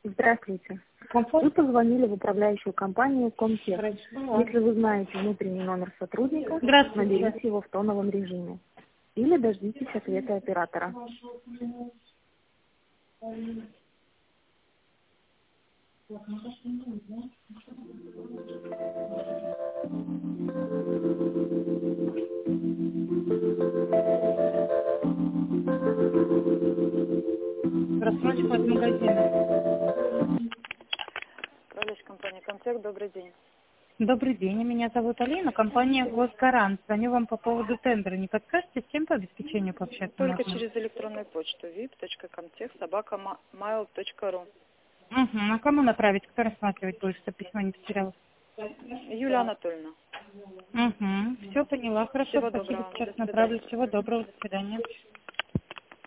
Здравствуйте. Комфорт? Вы позвонили в управляющую компанию «Комтех». Если вы знаете внутренний номер сотрудника, Здравствуйте. наберите его в тоновом режиме. Или дождитесь ответа оператора. Рассрочка от магазина. Управляющая компания «Комтех», добрый день. Добрый день, меня зовут Алина, компания «Госгарант». Звоню вам по поводу тендера. Не подскажете, с кем по обеспечению пообщаться Только можно? через электронную почту vip.comtech@mail.ru. Угу. А кому направить? Кто рассматривать будет, чтобы письмо не потерялось? Юлия Анатольевна. Угу. Все поняла. Хорошо, Всего спасибо. доброго. Сейчас До направлю. свидания. Всего доброго. До свидания.